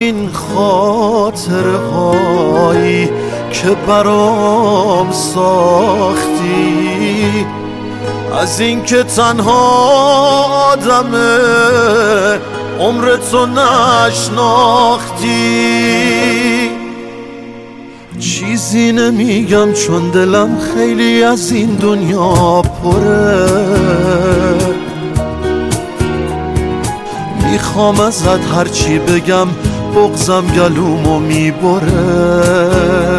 این خاطرهایی که برام ساختی، از این که تنها آدمه عمر تو نشناختی. چیزی نمیگم چون دلم خیلی از این دنیا پره، میخوام ازت هرچی بگم بغضم گلومو میبره.